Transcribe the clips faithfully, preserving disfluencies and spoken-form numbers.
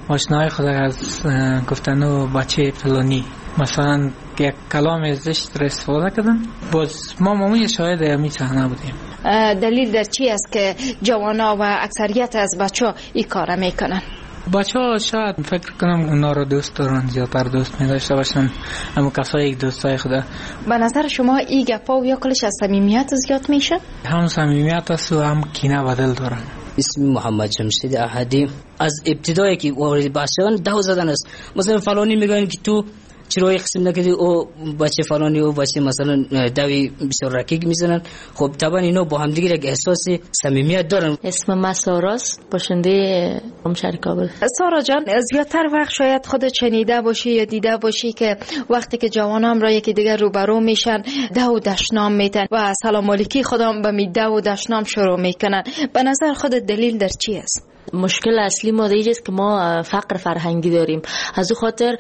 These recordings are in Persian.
آشنای خود از گفتن و بچه فلانی مثلا یک کلام زشت را استفاده کردن، باز ما معمولی شاهد همین صحنه بودیم. دلیل در چی است که جوانا و اکثریت از بچه این کار میکنن؟ بچه ها شاید فکر کنم اونا رو دوست دارن، زیادتر دوست می داشته باشن، اما کسایی یک دوستای خدا. به نظر شما این گپا و یا کلش از صمیمیت زیاد میشه؟ هم صمیمیت است و هم کینه بدل دارن. اسم محمد جمشید احدی. از ابتدایی که وارد بحث شدن دعوا زدن است. مثلا فلانی میگن که تو چرا یک قسم نکردی او بچه فلانی او بچه مثلا دوی بسیار رکیک میزنن. خب طبعا اینا با هم دیگه یک احساس صمیمیت دارن. اسم من ساراست، باشنده همشهر کابل. سارا جان، زیادتر وقت شاید خودت شنیده باشی یا دیده باشی که وقتی که جوانان را یکی دیگر روبرو میشن ده و دشنام میتن و سلام علیکی خودم به می ده و دشنام شروع میکنن. به نظر خودت دلیل در چی است؟ مشکل اصلی ما دیگه است که ما فقر فرهنگی داریم. از او خاطر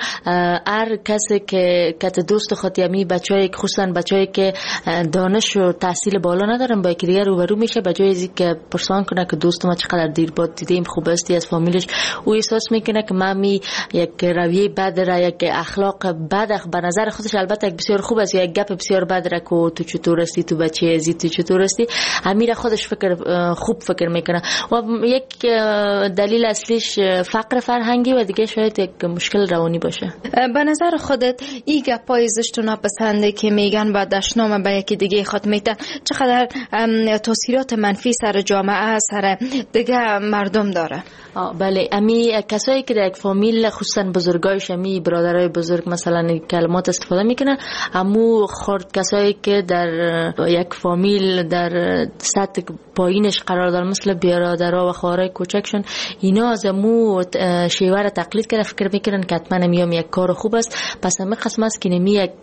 هر کسی که کت دوست خود یمی بچه‌ای خصوصا بچه‌ای که دانش و تحصیل بالا ندارن با یکی دیگر روبرو میشه، به جای از که پرسان کنه که دوست ما چقدر دیر بعد دیدیم خوب استی از فامیلش، او احساس میکنه که مامی یک رویه بد را، یک اخلاق بد به نظر خودش البته یک بسیار خوب است، یک گپ بسیار بد را که تو چطور هستی، تو بچه ازی، تو چطور هستی، امیر خودش فکر خوب فکر میکنه. و یک دلیل اصلیش فقر فرهنگی و دیگه شاید یک مشکل روانی باشه. به نظر خودت این گپای زشت و ناپسنده که میگن با دشنام به یکی دیگه خود میتن چقدر تاثیرات منفی سر جامعه، سر دیگه مردم داره؟ بله، امی کسایی که در یک فامیل خصوصا بزرگایش، امی برادرای بزرگ مثلا کلمات استفاده میکنن، امو خرد کسایی که در یک فامیل در سطح پایینش قرار دارن مثل برادرها و خواهرای کوچکشون، اینا از امو شیوه تقلید کرده، فکر میکنن که حتما میام یک کار خوب است. پس همه قسم است که نمی یک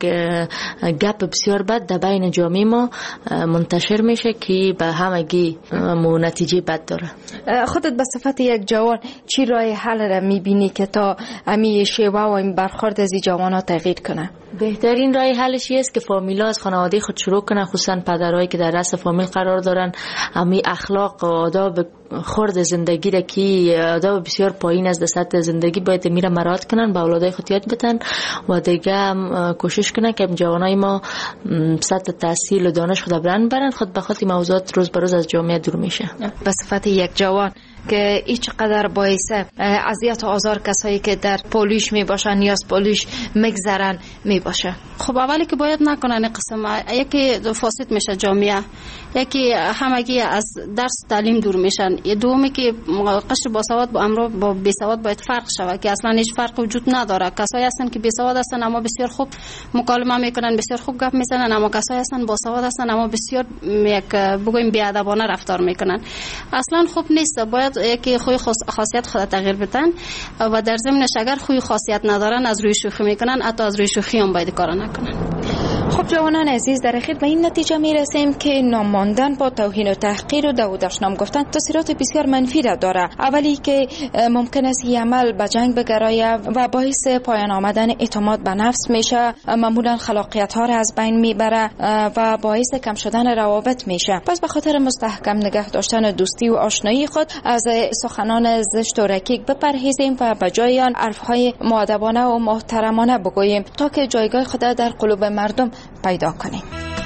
گپ بسیار بد در بین جامعه ما منتشر میشه که به همگی مو نتیجه بد داره. خودت به صفت یک جوان چی راه حل را میبینی که تا امی شیوه و این برخورد از این جوانا تغییر کنه؟ بهترین راه حلش است که فامیلا از خانواده خود شروع کنن، خصوصا پدرایی که در رأس فامیل قرار دارن، امی اخلاق و آداب خرد زندگی را که آداب بسیار پایین از سطح زندگی باید میره مراعات کنن، با اولادای خود یاد بدن و دیگه کوشش کنن که جوانای ما سطح تحصیل و دانش خود برن برن، خود به خود موضوعات روز به روز از جامعه دور میشه. به صفت یک جوان که هیچ قدر باعث اذیت و آزار کسایی که در پولیش می باشن یا از پولیش میگذرن می باشه. خب اولی که باید نکنن این قسم، یکی فاسد میشه جامعه، یکی همگی از درس تعلیم دور میشن، دومی که قشر باسواد با امرو با بیسواد باید فرق شود که اصلا هیچ فرق وجود نداره. کسایی هستن که بیسواد هستن اما بسیار خوب مکالمه میکنن، بسیار خوب گپ میزنن، اما کسایی هستن باسواد هستن اما بسیار یک بگویم بیادبانه رفتار میکنن. اصلا خوب نیست. باید یکی خوی خاصیت خود تغییر بدن و در ضمنش اگر خوی خاصیت ندارن از روی شوخی میکنن، حتی از روی شوخی هم باید کار نکنن. خب جوانان عزیز، در اخیر به این نتیجه میرسیم که نام ماندن با توهین و تحقیر و دعوت نام گفتن تاثیرات بسیار منفی را داره. اولی که ممکن است این عمل به جنگ بگرایه و باعث پایان آمدن اعتماد به نفس میشه، معمولا خلاقیت ها را از بین میبره و باعث کم شدن روابط میشه. پس به خاطر مستحکم نگه داشتن دوستی و آشنایی خود از سخنان زشت و رکیک بپرهیزیم و به جای آن حرفهای مؤدبانه و محترمانه بگوییم تا که جایگاه خود در قلوب مردم پیدا کنیم.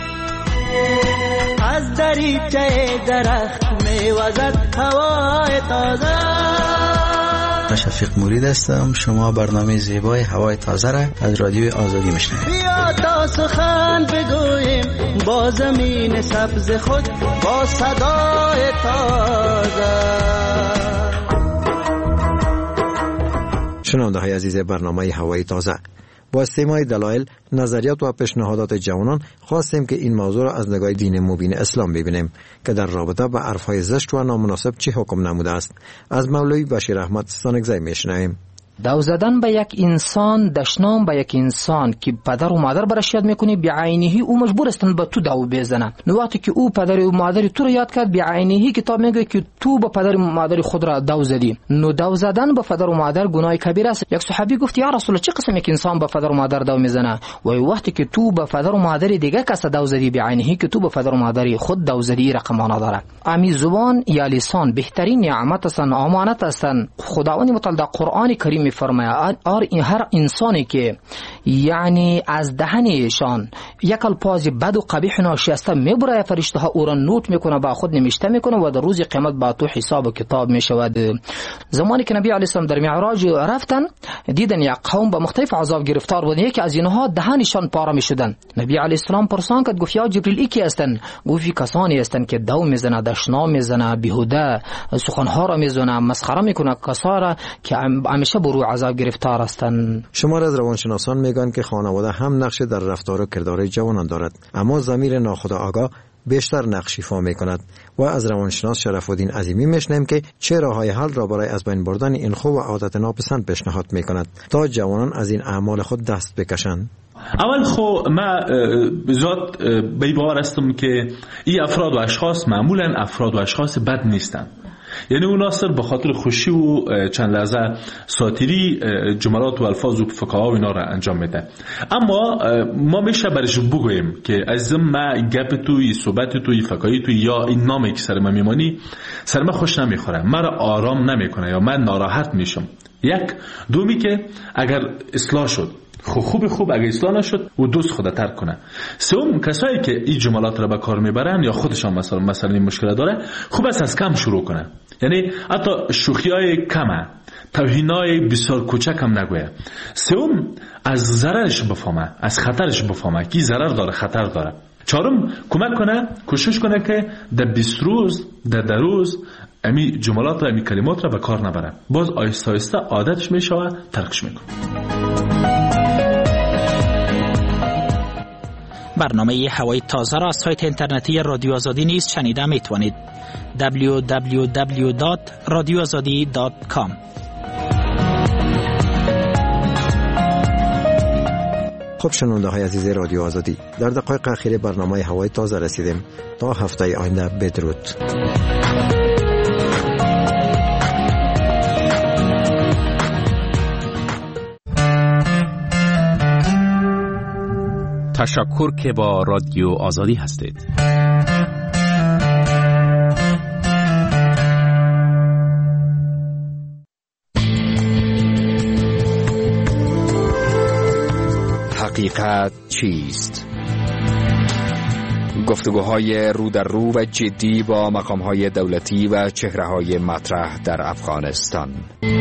از دریچه درخت میوزد هوای تازه. شفیق مرید هستم. شما برنامه زیبای هوای تازه را از رادیو آزادی میشنوید. بیا تا سخن بگوییم با زمین سبز خود، با صدای تازه. شنونده های عزیز برنامه هوای تازه، با استماع دلایل، نظریات و پیشنهادات جوانان خواستیم که این موضوع را از نگاه دین مبین اسلام ببینیم که در رابطه با حرفهای زشت و نامناسب چه حکم نموده است. از مولوی بشیر احمد سانگزی میشنویم. دو زدن به یک انسان، دشنام به یک انسان که پدر و مادر برش یاد میکنی، بعینی او مجبور استن به تو دو بزنه. نو وقتی که او پدر و مادر تو رو یاد کرد، بعینی کتاب میگه که تو به پدر و مادر خود را دو زدی. نو دو زدن به پدر و مادر گناه کبیر است. یک صحابی گفت یا رسول الله چه قسم یک انسان به پدر و مادر دو میزنه؟ و وقتی که تو به پدر و مادر دیگه کس دو زدی، بعینی که تو به پدر و مادر خود دو زدی، رقم آن داره. امی زبان یا لسان بهترین نعمت است، امانت است. خداوند متعال در قرآن کریم میفرماید آر این هر انسانی که یعنی از دهن ایشان یک الفاظ بد و قبیح ناشایسته میبره، فرشته ها او را نوت میکنه، با خود نوشته میکنه و در روز قیامت با تو حساب و کتاب میشود. زمانی که نبی علیه السلام در معراج رفتن، دیدن یک قوم با مختلف عذاب گرفتار بودن، یکی از اینها دهنشان پاره میشدن. نبی علیه السلام پرسان کرد، گفت یا جبریل ای کی هستند؟ گفت کسانی هستند که دو میزنه، دشنا میزنه، بیهوده سخنها را میزنه، مسخره میکنه کسا که همیشه برو عذاب گرفتار هستند. شمار از روانشناسان میگن که خانواده هم نقش در رفتار و کردار جوانان دارد، اما ضمیر ناخودآگاه بیشتر نقش ایفا میکند. و از روانشناس شرف الدین عظیمی میشنیم که چه راههای حل را برای از بین بردن این خوب و عادت ناپسند پیشنهاد میکند تا جوانان از این اعمال خود دست بکشند. اول خو ما ذات به باور هستم که این افراد و اشخاص معمولا افراد و اشخاص بد نیستند. یعنی اون ناصر به خاطر خوشی و چند لحظه ساتیری جملات و الفاظ و فکاها و اینا را انجام میده. اما ما میشه برش بگویم که از ما گپ توی صحبت توی فکایی توی یا این نامی که سر ما میمانی سر ما خوش نمیخوره، مرا آرام نمیکنه یا من ناراحت میشم. یک دومی که اگر اصلاح شد خوب خوب خوب اگه اصلاح نشد و دوست خود ترک کنه. سوم کسایی که این جملات را به کار میبرن یا خودشان مثلا مثلا این مشکل داره، خوب است از کم شروع کنه. یعنی حتی شوخیای کمه، توهینای بسیار کوچک هم نگویه. سوم از ضررش بفهمه، از خطرش بفهمه که ضرر داره، خطر داره. چهارم کمک کنه، کوشش کنه که در بیست روز در ده روز امی جملات و امی کلمات را به کار نبره. باز آیسته آیسته عادتش میشه و ترکش میکنه. برنامه هوای تازه را از سایت اینترنتی رادیو آزادی نیز شنیده میتوانید. دبلیو دبلیو دبلیو دات رادیو آزادی دات کام. خب شنونده های عزیز رادیو آزادی، در دقایق اخیر برنامه هوای تازه رسیدیم. تا هفته آینده بدرود. تشکر که با رادیو آزادی هستید. حقیقت چیست؟ گفتگوهای رو در رو و جدی با مقامهای دولتی و چهره‌های مطرح در افغانستان.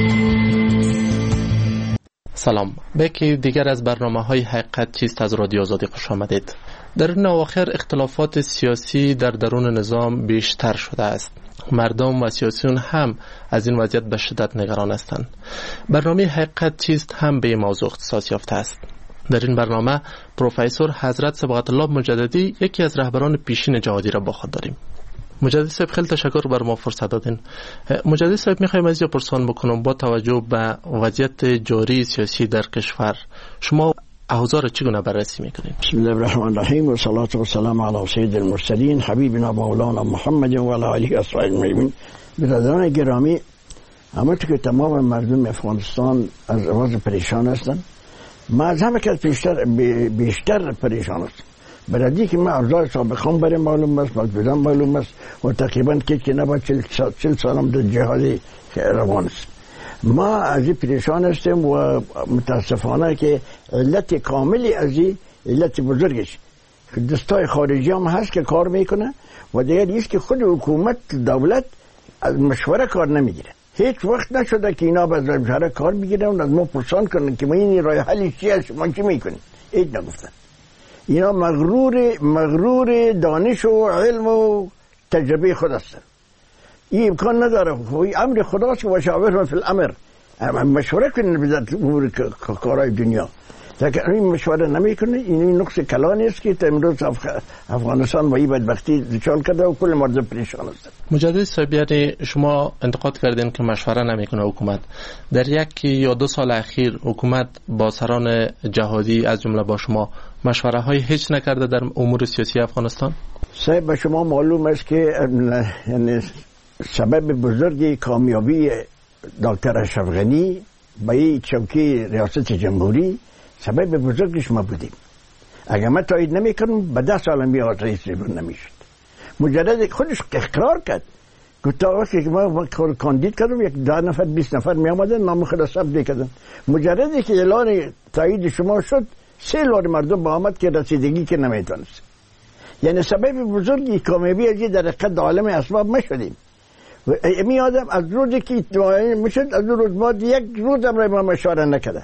سلام، به یکی دیگر از برنامه‌های حقیقت چیست از رادیو آزادی خوش آمدید. در این اواخر اختلافات سیاسی در درون نظام بیشتر شده است. مردم و سیاسیون هم از این وضعیت به شدت نگران هستند. برنامه حقیقت چیست هم به این موضوع اختصاص یافته است. در این برنامه پروفسور حضرت صبغت الله مجددی یکی از رهبران پیشین جهادی را با خود داریم. مجددی صاحب خیلی تشکر بر ما فرصت دادین. مجددی صاحب میخوایم از اینجا پرسان بکنم با توجه به وضعیت جاری سیاسی در کشور شما اوضاع را چگونه بررسی میکنید؟ بسم الله الرحمن الرحیم و صلات و سلام علی سید المرسلین حبیبنا مولانا محمد و علی آله و اصحابه اجمعین. برادران گرامی، همونطور که تمام مردم افغانستان از وضع پریشان هستند، ما از همه کس بیشتر بیشتر پریشان هستم. برای که ما اوضاع سابقان برای معلوم است، مقبولان معلوم است و تقریبا کسی که نباید چل سالم در جهادی روان است. ما از این پریشان هستیم و متاسفانه که علت کاملی از این علت بزرگش دستای خارجی هم هست که کار میکنه و دیگر ایست که خود حکومت دولت از مشوره کار نمیگیره. هیچ وقت نشده که اینا باز مشوره کار بگیرن و از ما پرسان کنن که ما این راه حلی چی هست، ما چی میکنیم. هیچ نگفتن. اینا مغرور مغرور دانش و علم و تجربه خود هستن. این امکان نداره. امر خداست که مشاور فی الامر، مشوره کنن به امور کارهای دنیا. اگر این مشوره نمیکنه این نقص کلانی است که امروز افغانستان با این بدبختی دچار کرده و کل مردم پریشان است. مجدد صاحب، یعنی شما انتقاد کردین که مشوره نمیکنه حکومت. در یک یا دو سال اخیر حکومت با سران جهادی از جمله با شما مشوره های هیچ نکرده در امور سیاسی افغانستان؟ صاحب به شما معلوم است که یعنی سبب بزرگی کامیابی دکتر اشرف غنی به این چوکی ریاست جمهوری سبب بزرگش ما بودیم. اگر من تایید نمیکنم به ده سال میاد رئیس جمهور نمیشد. مجرد خودش اقرار کرد گفت وقتی که ما کاندید کردم یک ده نفر بیست نفر می آمدن نام خود ثبت کردن. مجردی که اعلان تایید شما شد سه لار مردم با آمد که رسیدگی که نمیتونست. یعنی سبب بزرگی کامیابی از در حقیقت عالم اسباب ما شدیم. و می آدم از روزی که میشد از روز بعد یک روز هم ما مشوره نکرده.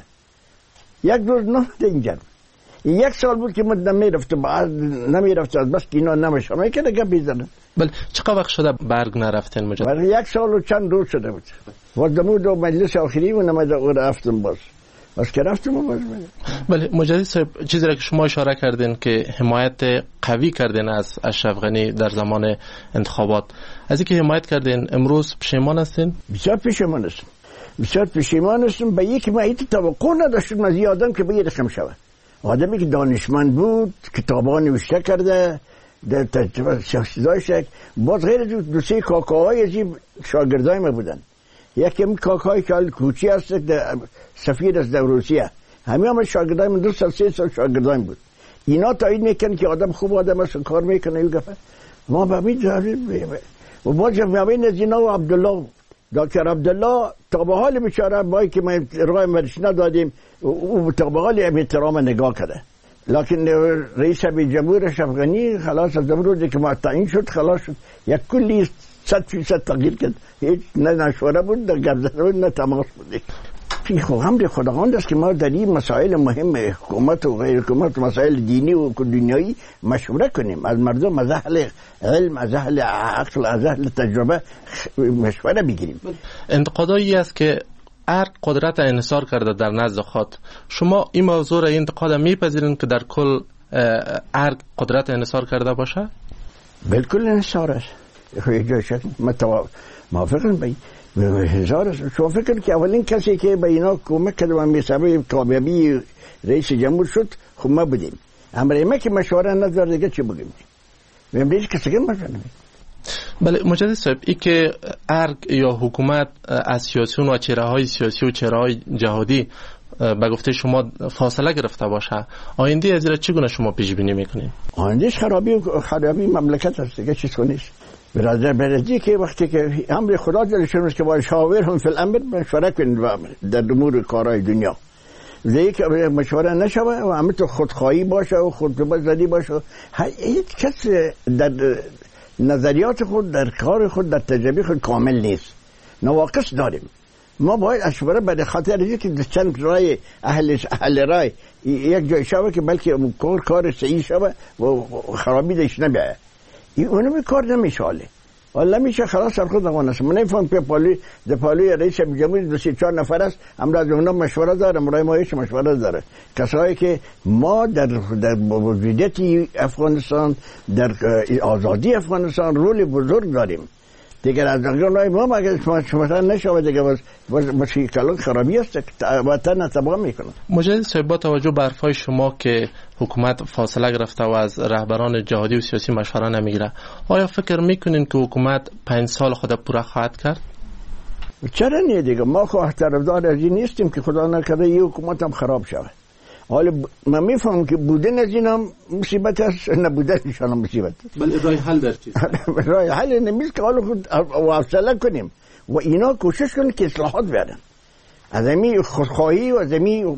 یک روز نه اینجا یک سال بود که من نمیرفتم بعد نمیرفتم از بس که اینا نمیشم میکنه گپی زدن. بله چقدر وقت شده برگ نرفتین مجدد؟ برای یک سال و چند روز شده بود. وقتی دو مجلس آخری و نمیده رفتم باز بس که رفتم و باز بده. بله مجدد صاحب، چیزی را که شما اشاره کردین که حمایت قوی کردین از اشرف غنی در زمان انتخابات، از اینکه حمایت کردین امروز پشیمان هستین؟ بسیار پشیمان هستم. بسیار پشیمان هستم به یک معیت توقع نداشتم از این آدم که به یه رقم شود. آدمی که دانشمند بود، کتابا نوشته کرده، در تجربه شخصی داشت. باز غیر دو سه کاکاهای از این شاگردای ما بودن. یکی هم کاکای که کوچی هست سفیر از در روسیه، همه هم شاگردای من دو سال سه سال شاگردای بود. اینا تایید میکنن که آدم خوب آدم است کار میکنه یو گفت ما به همین جهازی و باز میابین از اینا و عبدالله دکتر عبدالله تا به حال بیچاره بایی که ما رای مرش ندادیم او تا به حال احترام نگاه کرده. لکن رئیس جمهور اشرف غنی خلاص از روزی که ما تعیین شد خلاص شد یک کلی صد فیصد تغییر کرد. هیچ نه نشوره بود نه گپ زدن بود نه تماس بود. فی حمد خداوند است که ما در این مسائل مهم حکومت و غیر حکومت مسائل دینی و دنیایی مشوره کنیم، از مردم از اهل علم از اهل عقل از اهل تجربه مشوره بگیریم. انتقادایی است که ارگ قدرت انحصار کرده در نزد خود. شما این موضوع را انتقاد میپذیرین که در کل ارگ قدرت انحصار کرده باشه؟ بالکل انحصار است. یک جای شک موافقم بایی هزار است. شما فکر که اولین کسی که به اینا کمک کرد و میسبب کامیابی رئیس جمهور شد خب ما بودیم. اما ما که مشوره نداره دیگه چی بگیم؟ میگم کسی که مشوره نمیده. بله مجدد صاحب، ای که ارگ یا حکومت از سیاسیون و چهره های سیاسی و چهره های جهادی به گفته شما فاصله گرفته باشه، آینده از این چگونه شما پیش بینی میکنید؟ آیندهش خرابی و خرابی مملکت است دیگه، چیز نیست. برادر برادری که وقتی که امر خدا دلشون است که با شاور هم فی الامر مشوره کنید در امور کارهای دنیا. دیگه که مشوره نشوه و همه تو خودخواهی باشه و خودبزدی باشه، هیچ کس در نظریات خود در کار خود در تجربه خود کامل نیست، نواقص داریم. ما باید اشوره به خاطر اینکه که چند رای اهل اهل رای یک جای شوه که بلکه کار کار صحیح شوه و خرابی داشت نبیه، اونو به کار نمیشاله والا میشه خلاص سر خود دوان است. من نفهم که پالی در پالی رئیس جمهوری دو سه چهار نفر است، امروز از اونها مشوره داره، امروز ما هیچ مشوره داره. کسایی که ما در در موجودیت افغانستان در آزادی افغانستان رول بزرگ داریم. دیگر از اونها ما اگه شما نشود دیگه باز باز کلان خرابی است که وطن تباه میکنه. مجدد صاحب، با توجه به حرفای شما که حکومت فاصله گرفته و از رهبران جهادی و سیاسی مشوره نمیگیره، آیا فکر میکنین که حکومت پنج سال خود پورا خواهد کرد؟ چرا نه دیگه، ما خو طرفدار از این نیستیم که خدا نکنه این حکومت هم خراب شود. حالا من میفهمم که بودن از این هم مصیبت است، نبودنشان هم مصیبت است. بله رای حل در چیست؟ رای حل نمیست که حالا خود حوصله کنیم و اینا کوشش کنیم که اصلاحات بیارن. از امی خودخواهی و از امی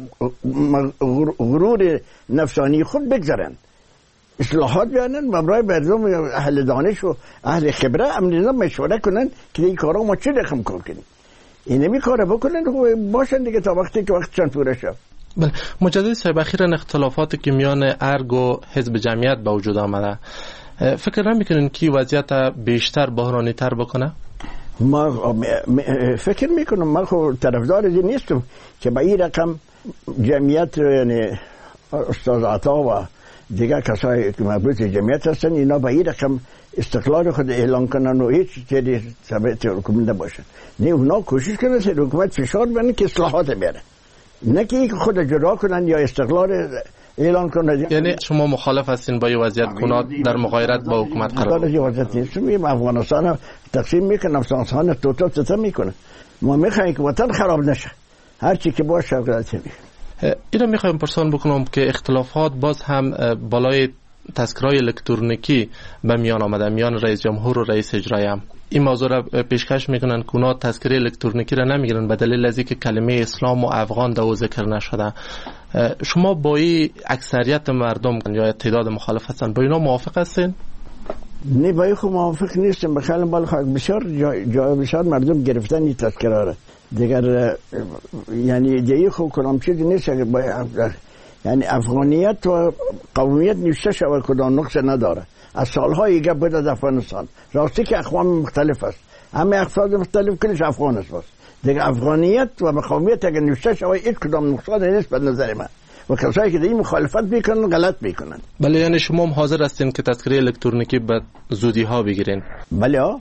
غرور نفسانی خود بگذارن، اصلاحات بیارن و برای مردم اهل دانش و اهل خبره امروز مشوره کنن که این کارا ما چه رقم کار کنیم. اینمی کارا بکنن باشن دیگه تا وقتی که وقتشان پوره شد. بله مجدد صاحب، اخیراً اختلافاتی که میان ارگ و حزب جمعیت به وجود آمده، فکر نمیکنین که وضعیت بیشتر بحرانی تر بکنه؟ ما فکر میکنم، من خود طرفدار این نیستم که به این رقم جمعیت یعنی استاد عطا و دیگر کسایی که مربوط به جمعیت هستن اینا به این رقم استقلال خود اعلان کنن و هیچ چیزی ثابت حکومت نباشه. نه اونا کوشش کنن که حکومت فشار بنه که اصلاحات بیاره، نه که خود جدا کنن یا استقلال اعلان کنن. یعنی شما مخالف هستین با این وضعیت کنات در مغایرت با حکومت قرار بگیرید؟ در وضعیت نیستیم. افغانستان تقسیم میکنن، افغانستان توتا توتا میکنه. ما میخوایم که وطن خراب نشه، هر چی که باشه غلطی میکنه. اینا میخوایم پرسان بکنم که اختلافات باز هم بالای تذکرهای الکترونیکی به میان آمده میان رئیس جمهور و رئیس اجرایی هم. این موضوع را پیشکش میکنن که اونا تذکره الکترونیکی را نمیگیرن به دلیل از اینکه کلمه اسلام و افغان دو ذکر نشده. شما با این اکثریت مردم یا تعداد مخالف هستن با اینا موافق هستین؟ نه با این خود موافق نیستم. بخیلی بالا خواهد بسیار جای بسیار مردم گرفتن این تذکره را دیگر، یعنی دیگه خود کنم چیزی نیست. یعنی افغانیت و قومیت نوشته شود کدام نقص نداره. از سالهای گپ بود از افغانستان. راستی که اقوام مختلف است، همه افراد مختلف کلش افغان است. دیگه افغانیت و قومیت اگر نوشته شود هیچ کدام نقصان نیست به نظر من. و کسایی که این مخالفت میکنن غلط میکنن. بله، یعنی شما هم حاضر هستین که تذکره الکترونیکی به زودی ها بگیرین؟ بله ها،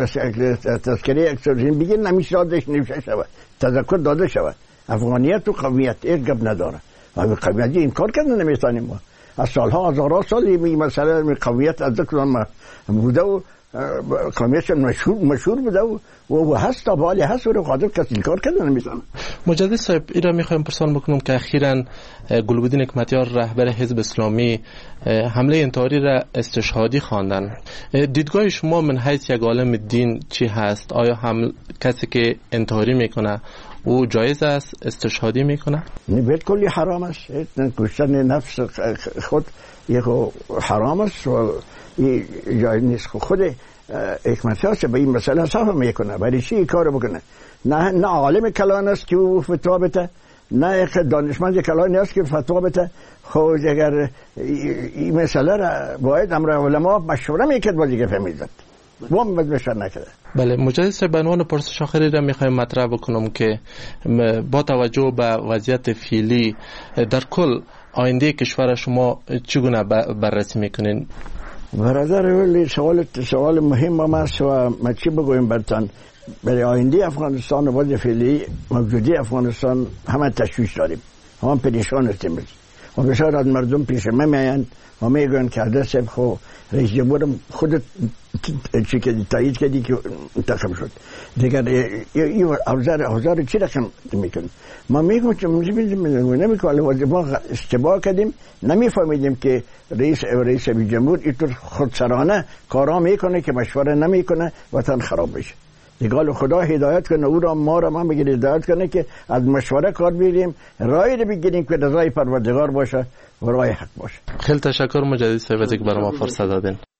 تذکره الکترونیکی بگیرین، نمیشه دادش نوشته شود، تذکر داده شود. افغانیت و قومیت هیچ گپ نداره. و قومیت این کار کردن نمیتونیم. ما از سالها هزارها سال این مسئله قومیت از ذکر بوده و قومیت مشهور مشهور بوده و و هست تا بالی هست و قادر کسی کار کردن نمیتونه. مجدد صاحب، اینا میخوایم پرسان بکنم که اخیراً گلبدین حکمتیار رهبر حزب اسلامی حمله انتحاری را استشهادی خواندن. دیدگاه شما من حیث یک عالم دین چی هست؟ آیا هم کسی که انتحاری میکنه او جایز است استشهادی میکنه؟ نه، بالکل حرام است. کشتن نفس خود یک حرام است و جایز نیست. خود حکمتیار به این مسئله صاف میکنه. برای چی این کار بکنه؟ نه نه عالم کلان است که او فتوا بده، نه یک دانشمند کلانی است که فتوا بده. خود اگر این مسئله را باید امر علما مشوره میکرد با دیگه فهمیدند. وام بد بشر نکرده. بله، مجدد صاحب، به عنوان پرسش آخری را میخوایم مطرح بکنم که با توجه به وضعیت فعلی در کل آینده کشور شما چگونه بررسی میکنین؟ برادر ولی سوال سوال مهم است و ما چی بگویم برتان. برای آینده افغانستان و وضع فعلی موجودی افغانستان همه تشویش داریم، همه پریشان هستیم و بسیار از مردم پیش ما میآیند و میگویند که عادل صاحب خو رئیس جمهور خود چی که تایید کردی که انتخاب شد دیگر این اوزار اوزار چی رقم میکنه. ما میگم که نمیکنه ما اشتباه کردیم، نمیفهمیدیم که رئیس رئیس جمهور اینطور خودسرانه کارا میکنه که مشوره نمیکنه وطن خراب بشه. دیگه خدا هدایت کنه او را ما را ما بگیریم هدایت کنه که از مشوره کار بگیریم، رای رو بگیریم که رضای پروردگار باشه و رای حق باشه. خیلی تشکر مجدد صاحب که برای ما فرصت دادین.